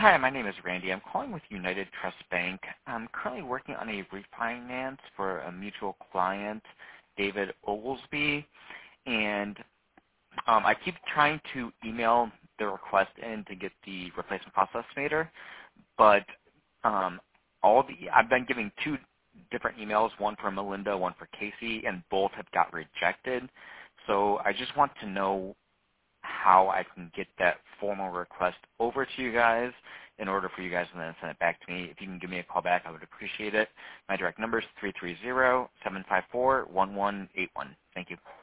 Hi, my name is Randy. I'm calling with United Trust Bank. I'm currently working on a refinance for a mutual client, David Oglesby, and I keep trying to email the request in to get the replacement cost estimator, but I've been giving two different emails, one for Melinda, one for Casey, and both have got rejected. So I just want to know how I can get that formal request over to you guys in order for you guys to then send it back to me. If you can give me a call back, I would appreciate it. My direct number is 330-754-1181. Thank you.